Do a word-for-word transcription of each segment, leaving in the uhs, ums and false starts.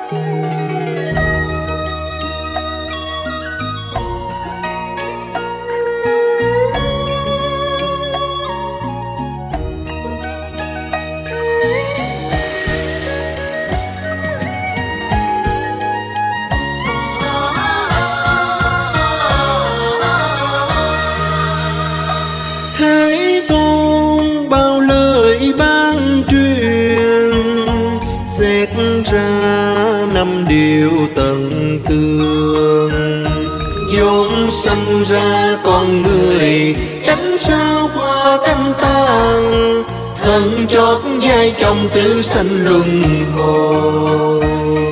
Thế Tôn bao lời ban truyền, xét ra năm điều tận tường. vốn sanh ra con người, tránh sao qua canh tàn, thân trót vai chồng tứ sanh luân hồi.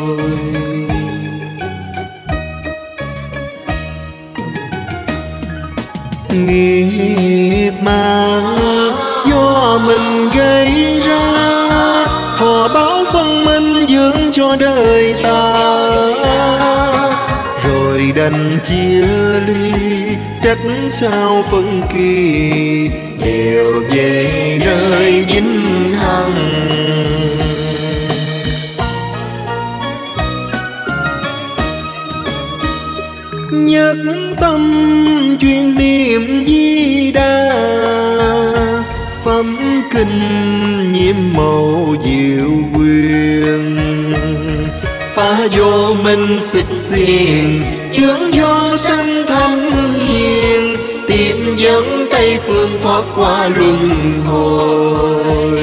Nghiệp mang do mình gây ra, họ báo phân minh dưỡng cho đời ta, rồi đành chia ly, trách sao phân kỳ, đều về nơi vĩnh hằng. Nhất tâm chuyên niệm Di Đà, phẩm kinh nhiễm màu diệu quyền, phá vô minh xích xiềng, chướng vô sanh thanh hiền, tìm dẫn Tây phương thoát qua luân hồi.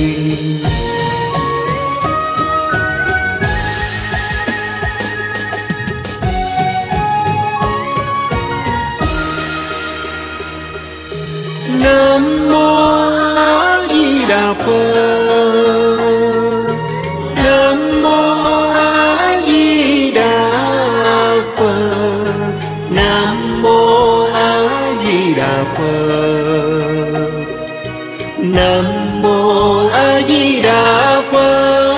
Nam mô A Di Đà Phật. Nam mô A Di Đà Phật. Nam mô A Di Đà Phật. Nam mô A Di Đà Phật.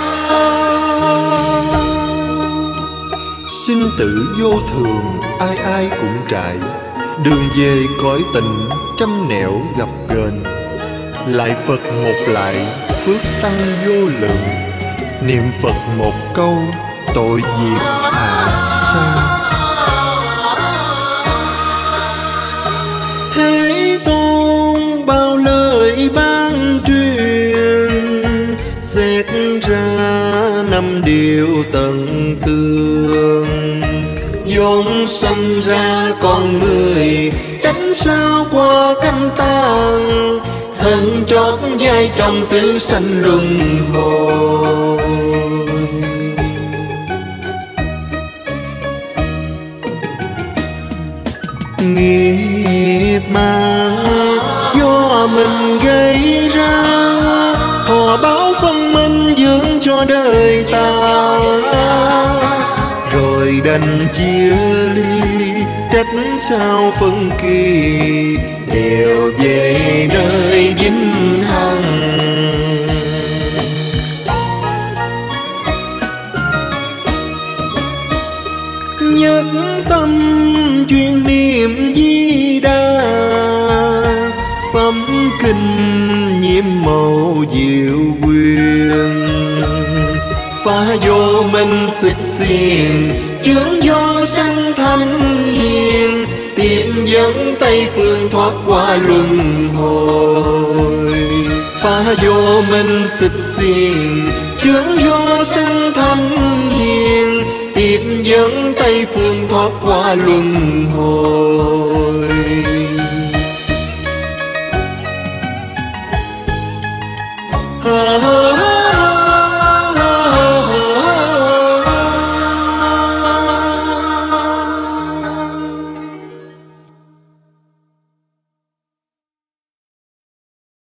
Sinh tử vô thường, ai ai cũng trải, đường về cõi tình trăm nẻo gặp ghềnh. Lại Phật một lại, phước tăng vô lượng, niệm Phật một câu, tội diệt hạ sang. Thế Tôn bao lời ban truyền, xét ra năm điều tận tường. vốn sanh ra con người, tránh sao qua canh tàn, thân trót vai chồng tứ sanh luân hồi. Nghiệp mang do mình gây ra, họ báo phân minh dưỡng cho đời ta, rồi đành chia ly, trách sao phân kỳ, đều về nơi vĩnh hằng. Nhất tâm chuyên niệm Di Đà, phẩm kinh nhiễm màu diệu quyền, phá vô minh xích xiềng, chướng vô sanh thanh hiền, tìm dẫn Tây phương thoát qua luân hồi. Phá vô minh xích xiềng, chướng vô sanh thanh hiền, tìm dẫn Tây phương thoát qua luân hồi. À,